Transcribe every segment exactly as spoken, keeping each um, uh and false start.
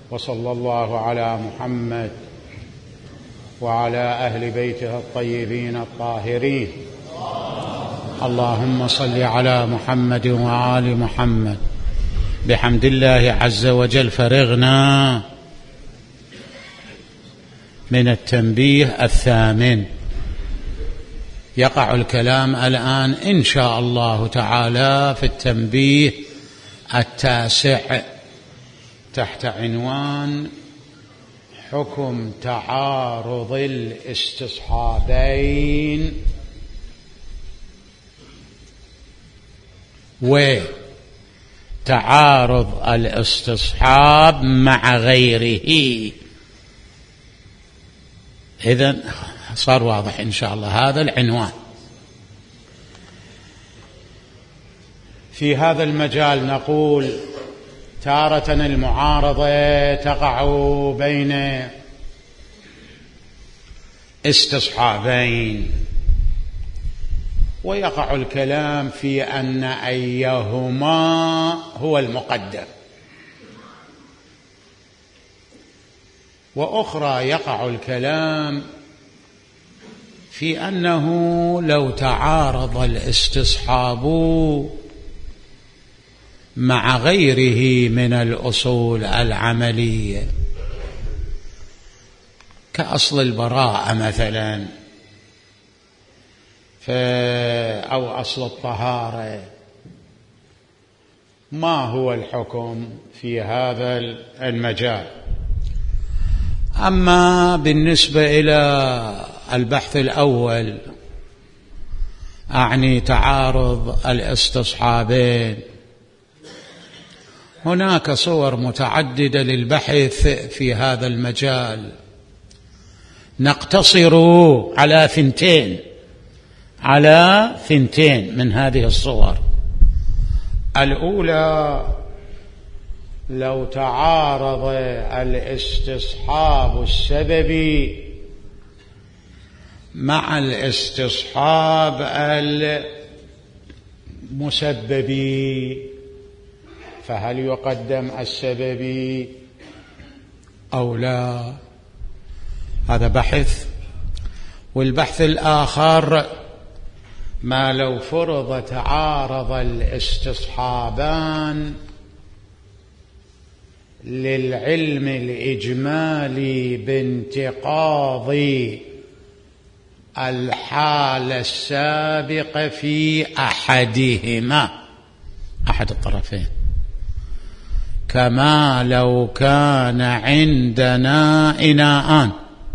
وصلى الله على محمد وعلى أهل بيته الطيبين الطاهرين. اللهم صل على محمد وآل محمد. بحمد الله عز وجل فرغنا من التنبيه الثامن. يقع الكلام الآن إن شاء الله تعالى في التنبيه التاسع تحت عنوان حكم تعارض الاستصحابين وتعارض الاستصحاب مع غيره. إذن صار واضح إن شاء الله هذا العنوان. في هذا المجال نقول تارة المعارضة تقع بين استصحابين، ويقع الكلام في أن أيهما هو المقدم، وأخرى يقع الكلام في أنه لو تعارض الاستصحاب مع غيره من الأصول العملية كأصل البراءة مثلا أو أصل الطهارة، ما هو الحكم في هذا المجال؟ أما بالنسبة إلى البحث الأول، أعني تعارض الاستصحابين، هناك صور متعددة للبحث في هذا المجال، نقتصر على ثنتين على ثنتين من هذه الصور. الأولى لو تعارض الاستصحاب السببي مع الاستصحاب المسببي، فهل يقدم السببي أو لا؟ هذا بحث. والبحث الآخر ما لو فرض تعارض الاستصحابان للعلم الإجمالي بانتقاض الحالة السابقة في أحدهما، أحد الطرفين، كما لو كان عندنا إناءان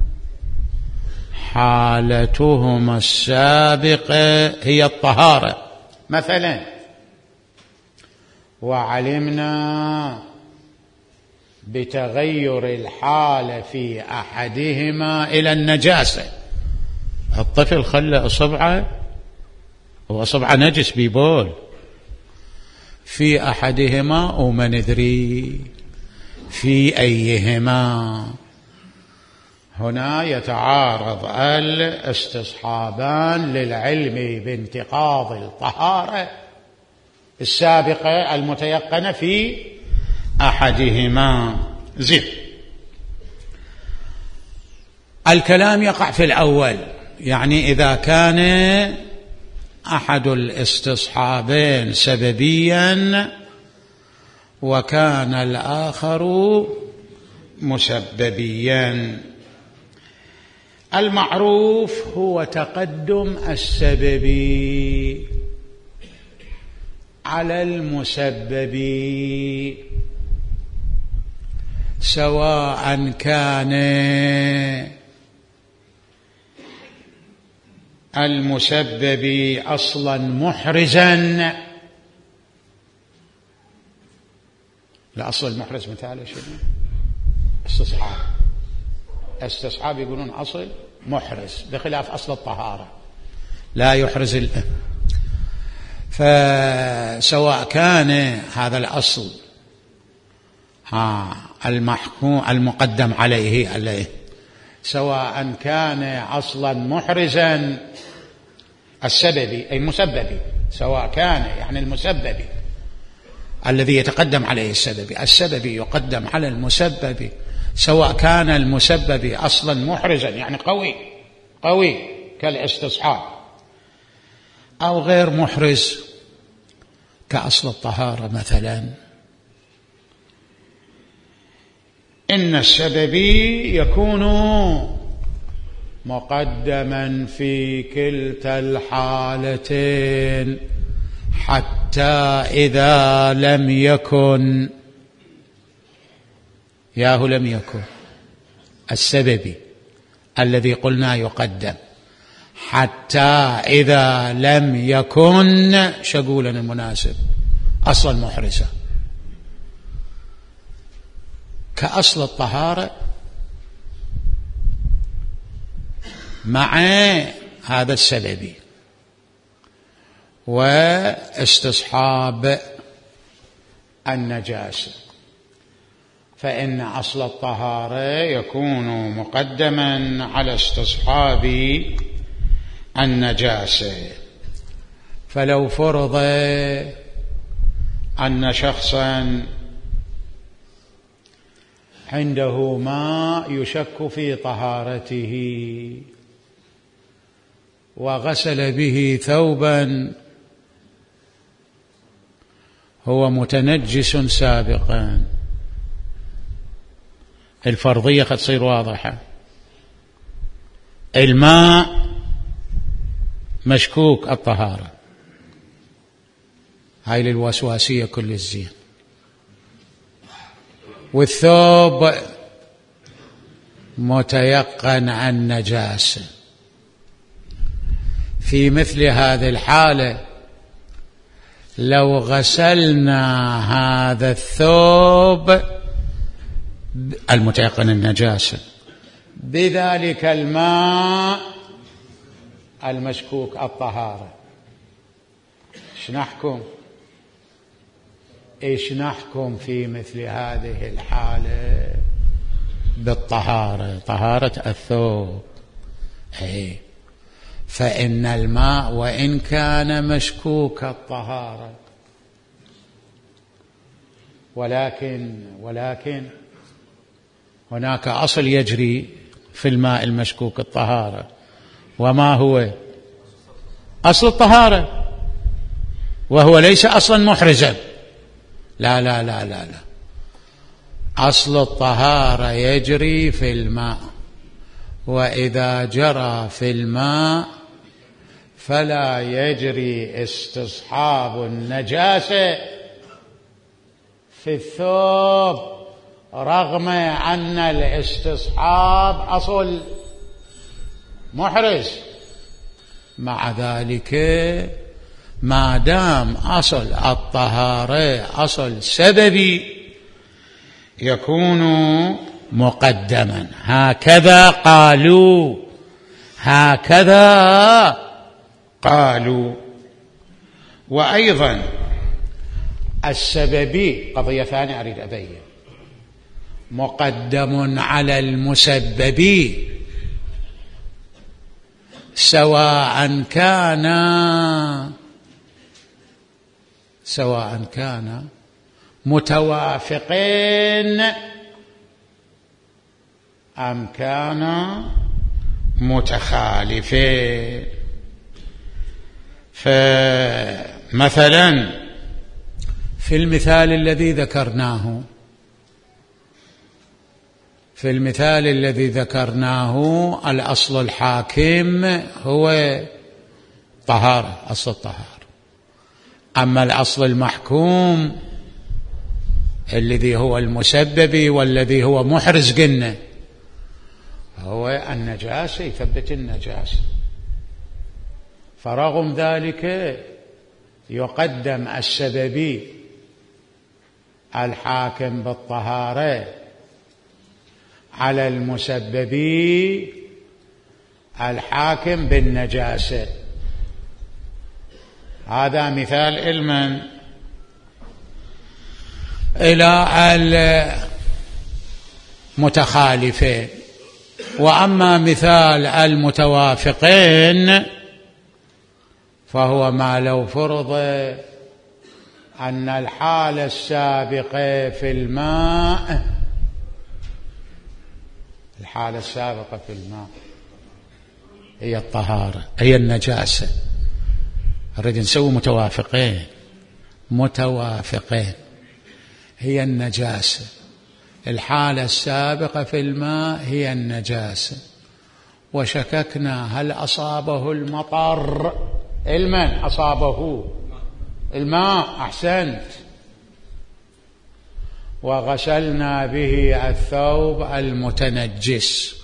حالتهما السابقة هي الطهارة مثلا، وعلمنا بتغير الحالة في أحدهما إلى النجاسة. الطفل خلى أصبعه وأصبعه نجس بيبول في أحدهما وما ندري في أيهما. هنا يتعارض الاستصحابان للعلم بانتقاض الطهارة السابقة المتيقنة في أحدهما. زين، الكلام يقع في الأول، يعني إذا كان أحد الاستصحابين سببيا وكان الآخر مسببيا. المعروف هو تقدم السببي على المسبب، سواء كان المسبب أصلا محرزا. لا، أصل المحرز مثاله شنو؟ استصحاب. استصحاب يقولون أصل محرز، بخلاف أصل الطهارة لا يحرز ال... فسواء كان هذا الأصل ها المحكوم المقدم عليه عليه سواء كان أصلا محرزا السببي أي مسببي، سواء كان يعني المسببي الذي يتقدم عليه السببي. السببي يقدم على المسبب سواء كان المسبب أصلا محرزا يعني قوي قوي كالاستصحاب، أو غير محرز كأصل الطهارة مثلا. إن السببي يكون مقدما في كلتا الحالتين حتى إذا لم يكن، ياه لم يكن السببي الذي قلنا يقدم، حتى إذا لم يكن شقولا المناسب أصلا محرزة كأصل الطهارة مع هذا السببي واستصحاب النجاسة. فإن أصل الطهارة يكون مقدما على استصحاب النجاسة. فلو فرض أن شخصا عنده ماء يشك في طهارته وغسل به ثوبا هو متنجس سابقا، الفرضية قد تصير واضحة. الماء مشكوك الطهارة، هاي للوسواسية كل الزين، والثوب متيقن عن نجاسة. في مثل هذه الحالة لو غسلنا هذا الثوب المتيقن النجاسة بذلك الماء المشكوك الطهارة، ايش نحكم؟ ايش نحكم في مثل هذه الحالة بالطهارة؟ طهارة الثوب. اي فإن الماء وإن كان مشكوك الطهارة ولكن ولكن هناك أصل يجري في الماء المشكوك الطهارة، وما هو أصل الطهارة، وهو ليس أصلا محرزا. لا لا لا لا لا أصل الطهارة يجري في الماء، وإذا جرى في الماء فلا يجري استصحاب النجاسة في الثوب، رغم أن الاستصحاب أصل محرز. مع ذلك ما دام أصل الطهارة أصل سببي يكون مقدما. هكذا قالوا، هكذا قالوا. وأيضا السببي قضية ثانية أريد أبين، مقدم على المسبب سواء كان سواء كان متوافقين أم كان متخالفين. فمثلا في المثال الذي ذكرناه في المثال الذي ذكرناه الأصل الحاكم هو طهارة، أصل الطهارة. أما الأصل المحكوم الذي هو المسبب والذي هو محرز قلنا هو النجاسة، يثبت النجاسة. فرغم ذلك يقدم السببي الحاكم بالطهارة على المسببي الحاكم بالنجاسة. هذا مثال علما إلى المتخالفين. وأما مثال المتوافقين فهو ما لو فرض أن الحالة السابقة في الماء الحالة السابقة في الماء هي الطهارة، هي النجاسة. نريد نسوي متوافقين متوافقين هي النجاسة. الحالة السابقة في الماء هي النجاسة، وشككنا هل أصابه المطر؟ المن أصابه الماء، أحسنت. وغسلنا به الثوب المتنجس.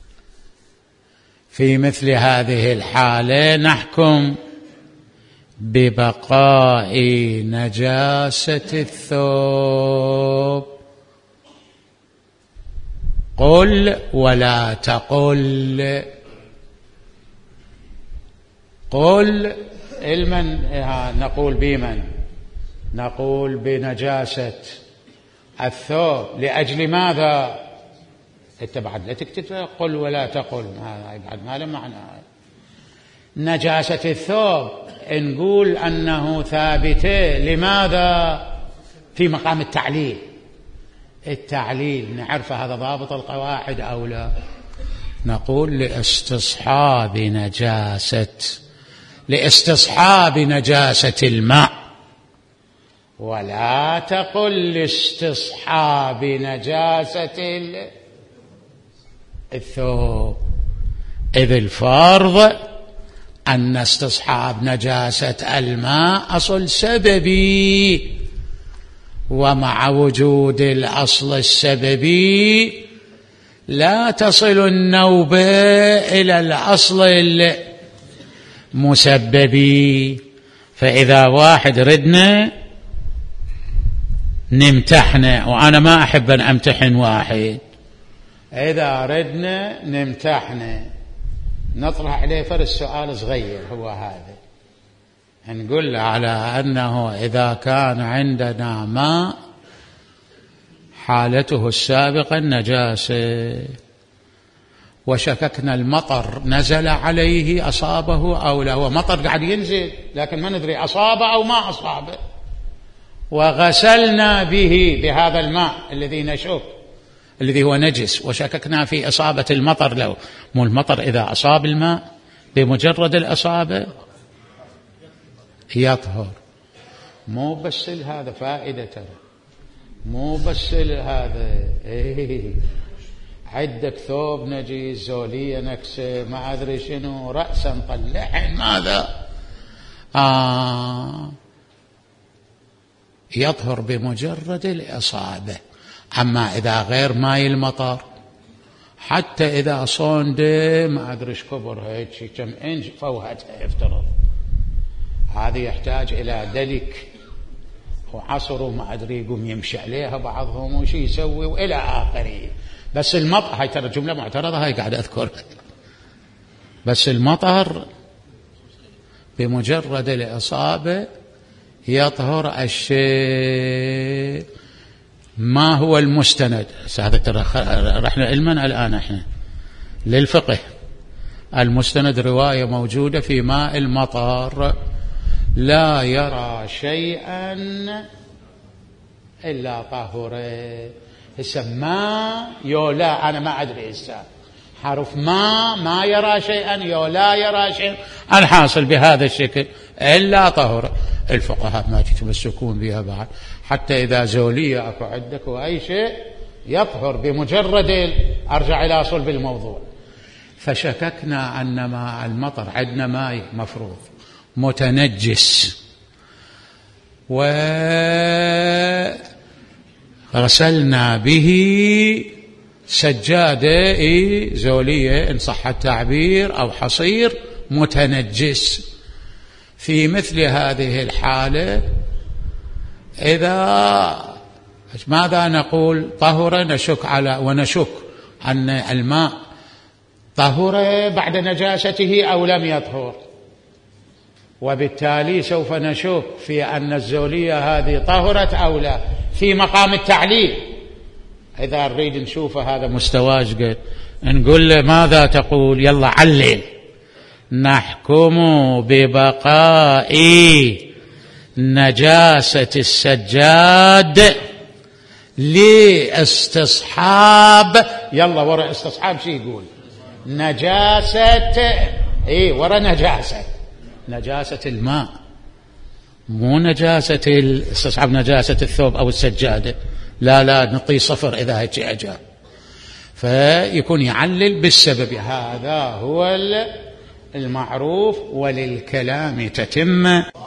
في مثل هذه الحالة نحكم ببقاء نجاسة الثوب. قل ولا تقل. قل المن نقول بمن؟ نقول بنجاسة الثوب. لأجل ماذا؟ انت بعد لا تكتب قل ولا تقل، هذا بعد ما له معنى. نجاسة الثوب نقول أنه ثابتة. لماذا؟ في مقام التعليل. التعليل نعرف هذا ضابط القواعد أو لا؟ نقول لاستصحاب نجاسة لاستصحاب نجاسة الماء، ولا تقل لاستصحاب نجاسة الثوب، إذ الفرض أن استصحاب نجاسة الماء أصل سببي، ومع وجود الأصل السببي لا تصل النوبة إلى الأصل المسببي. فإذا واحد ردنا نمتحنه، وأنا ما أحب أن أمتحن واحد، إذا ردنا نمتحنه نطرح عليه فرد سؤال صغير، هو هذا، نقول له على أنه إذا كان عندنا ماء حالته السابقة النجاسة، وشككنا المطر نزل عليه أصابه أو لا، هو مطر قاعد ينزل لكن ما ندري أصابه أو ما أصابه، وغسلنا به بهذا الماء الذي نشك الذي هو نجس، وشككنا في إصابة المطر له. مو المطر إذا أصاب الماء بمجرد الإصابة يطهر. مو بس هذا فائدة، ترى مو بس هذا. إيه عندك ثوب نجس، زولية نكسة، ما أدري شنو، رأسا طلعن، ماذا آه يطهر بمجرد الإصابة. أما إذا غير ماء المطر، حتى إذا صونده ما أدري ايش كبر هيك كم إنج فوهتها يفترض، هذه يحتاج إلى دلك وعصر وما أدري يقوم يمشي عليها بعضهم وش يسوي وإلى آخره. بس المطر، هاي ترى جملة معترضة هاي قاعد أذكرها، بس المطر بمجرد الإصابة يطهر الشيء. ما هو المستند؟ هذا ترى رحنا علما الآن احنا للفقه. المستند رواية موجودة في ماء المطر: لا يرى شيئا إلا طهره. هسه ما يولا، أنا ما أدري هسه حرف ما ما يرى شيئا يولا يرى شيئا، الحاصل بهذا الشكل إلا طهره. الفقهاء ما يتمسكون بها بعد، حتى إذا زولية أكو عندك وأي شيء يطهر بمجرد. أرجع إلى صلب الموضوع. فشككنا أن ماء المطر عندنا ماء مفروض متنجس، وغسلنا به سجادة زولية إن صح التعبير أو حصير متنجس. في مثل هذه الحالة إذا ماذا نقول؟ طهر. نشك على ونشك أن الماء طهر بعد نجاسته أو لم يطهر، وبالتالي سوف نشك في أن الزولية هذه طهرت أو لا في مقام التعليل. إذا نريد نشوف هذا مستواج قد نقول له ماذا تقول؟ يلا علل. نحكم ببقاء نجاسة السجاد لاستصحاب، يلا ورا استصحاب شي يقول نجاسة، ايه ورا نجاسة، نجاسة الماء، مو نجاسة الاستصحاب نجاسة الثوب أو السجادة، لا لا نعطيه صفر إذا هيك أجا، فيكون يعلل بالسبب. هذا هو المعروف، وللكلام تتم.